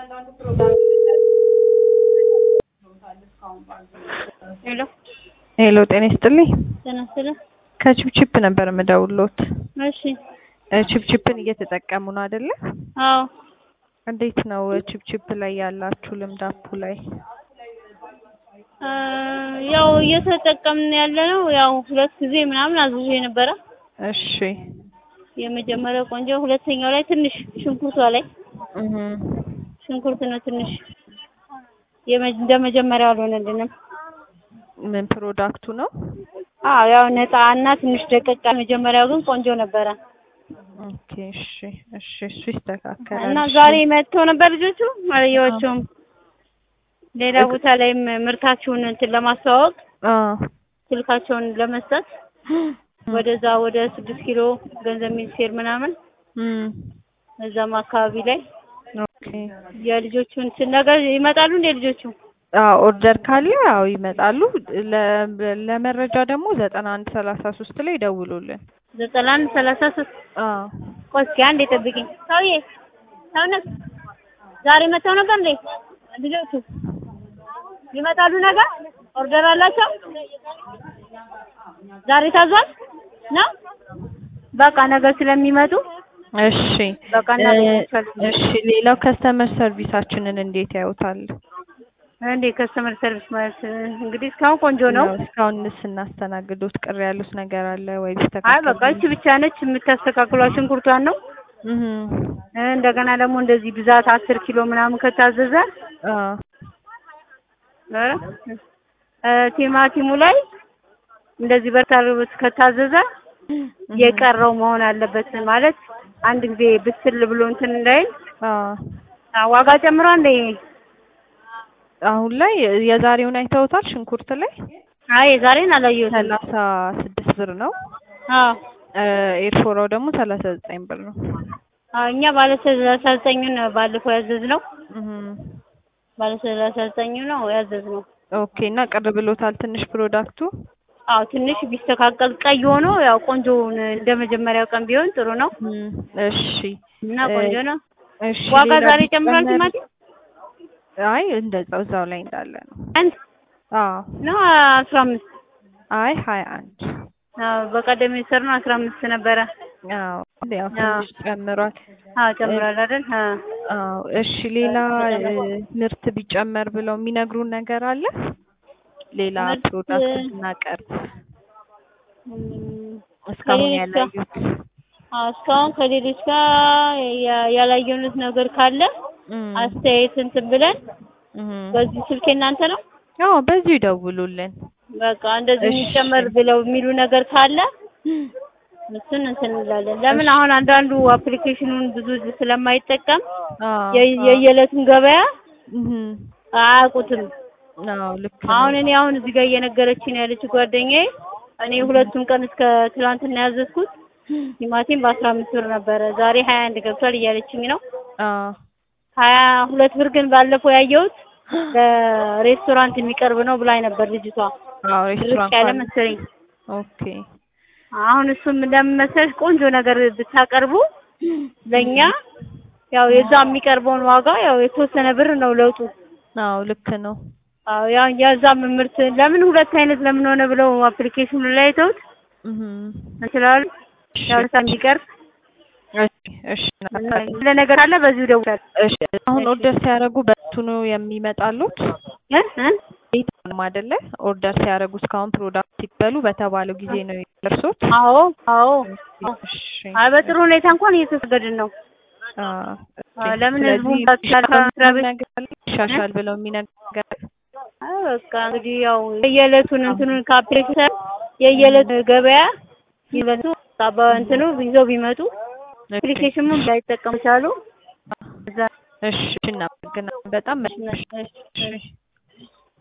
ሄሎ ሄሎ ጤና ይስጥልኝ። ጤና ይስጥልኝ። ከቺፕቺፕ ነበር የምደውልዎት። እሺ ቺፕቺፕን እየተጠቀሙ ነው አይደለ? አዎ እንዴት ነው ቺፕቺፕ ላይ ያላችሁ ልምድ አፑ ላይ? ያው እየተጠቀምን ያለነው ያው ሁለት ጊዜ ምናምን አዝዤ ነበረ። እሺ የመጀመሪያው ቆንጆ፣ ሁለተኛው ላይ ትንሽ ሽንኩርቷ ላይ ሽንኩርት ነው ትንሽ እንደመጀመሪያው አልሆነልንም። ምን ፕሮዳክቱ ነው? ያው ነጣና ትንሽ ደቀቃ፣ መጀመሪያው ግን ቆንጆ ነበረ። ኦኬ እሺ እሱ ይስተካከላል። እና ዛሬ መጥተው ነበር ልጆቹ አላየኋቸውም። ሌላ ቦታ ላይ ምርታቸውን እንትን ለማስተዋወቅ ስልካቸውን ለመስጠት ወደዛ ወደ 6 ኪሎ ገንዘብ ሚኒስቴር ምናምን እዛም አካባቢ ላይ ኦኬ የልጆቹን ነገር ይመጣሉ እንደ ልጆቹ ኦርደር ካለ ያው ይመጣሉ። ለመረጃ ደግሞ 9133 ላይ ደውሉልን። 9133 ቆይ እስኪ አንዴ ጠብቂኝ። ሰውዬ ሰውነት ዛሬ መተው ነበር እንዴ? ልጆቹ ይመጣሉ ነገር ኦርደር አላቸው ዛሬ ታዟል ነው በቃ ነገር ስለሚመጡ እሺ በቃ እሺ። ሌላው ከስተመር ሰርቪሳችንን እንዴት ያዩታል? እንዴ ከስተመር ሰርቪስ ማለት እንግዲህ እስካሁን ቆንጆ ነው። እስካሁን ስናስተናግዶት ቅር ያሉት ነገር አለ ወይ? አይ በቃ እቺ ብቻ ነች የምታስተካክሏት፣ ሽንኩርቷን ነው። እንደገና ደግሞ እንደዚህ ብዛት 10 ኪሎ ምናምን ከታዘዘ ቲማቲሙ ላይ እንደዚህ በርካታ ከታዘዘ የቀረው መሆን አለበት ማለት አንድ ጊዜ ብስል ብሎ እንትን እንዳይል። ዋጋ ጨምሯል እንዴ? አሁን ላይ የዛሬውን አይተውታል? ሽንኩርት ላይ አይ የዛሬን አላየሁትም። 36 ብር ነው። ኤርፎራው ደግሞ 39 ብር ነው። እኛ ባለ 39 ነው ባለፈው ያዘዝነው። ባለ 39 ነው ያዘዝነው። ኦኬ። እና ቅር ብሎታል ትንሽ ፕሮዳክቱ? ትንሽ ቢስተካከል ቀይ ሆኖ ያው ቆንጆ እንደመጀመሪያው ቀን ቢሆን ጥሩ ነው። እሺ እና ቆንጆ ነው። እሺ ዋጋ ዛሬ ጨምሯል ቲማቲም? አይ እንደዛው እዛው ላይ እንዳለ ነው። ነው 15 አይ 21 በቀደም የሰርነው 15 ነበረ። ያው ትንሽ ጨምሯል። ጨምሯል አይደል? እሺ ሌላ ምርት ቢጨመር ብለው የሚነግሩን ነገር አለ? ሌላ ፕሮዳክት እናቀርብ እስካሁን ያላዩት? እስካሁን ከሌሎች ጋር ያላየኑት ነገር ካለ አስተያየት እንትን ብለን በዚህ ስልክ እናንተ ነው? በዚሁ ይደውሉልን። በቃ እንደዚህ የሚጨመር ብለው የሚሉ ነገር ካለ እሱን እንትን እንላለን። ለምን አሁን አንዳንዱ አፕሊኬሽኑን ብዙ ስለማይጠቀም የየለቱን ገበያ አያውቁትም። ልክ አሁን እኔ እዚህ ጋር እየነገረችኝ ያለች ጓደኛዬ እኔ ሁለቱም ቀን እስከ ትላንትና ያዘዝኩት ቲማቲም በ15 ብር ነበረ ዛሬ 21 ገብቷል እያለችኝ ነው። 22 ብር ግን ባለፈው ያየሁት ለሬስቶራንት የሚቀርብ ነው ብላኝ ነበር ልጅቷ። ሬስቶራንት ያለ መሰለኝ። ኦኬ። አሁን እሱም እንደምመሰልሽ ቆንጆ ነገር ብታቀርቡ ለኛ ያው የዛ የሚቀርበውን ዋጋ ያው የተወሰነ ብር ነው ለውጡ። ልክ ነው። ያው ያዛም ምርት ለምን ሁለት አይነት ለምን ሆነ ብለው አፕሊኬሽኑ ላይ አይተውት እንችላለን ያው እንዲቀርብ። እሺ ለነገር አለ በዚሁ ደውላል። እሺ አሁን ኦርደር ሲያደርጉ በቱ ነው የሚመጣሉት? ቤት ነው አይደለ? ኦርደር ሲያደርጉ እስካሁን ፕሮዳክት ሲበሉ በተባለው ጊዜ ነው የሚደርሱት? አዎ። በጥሩ ሁኔታ እንኳን እየተሰገድን ነው። ለምን ህዝቡ ይሻሻል ብለው የሚነገር በቃ እንግዲህ ያው የየለቱን እንትኑን ከአፕሊኬሽን የየለቱ ገበያ ይበሉ እንትኑ ይዘው ቢመጡ አፕሊኬሽኑን ባይጠቀሙ ቻሉ። እሺ እናመሰግናለን በጣም። እሺ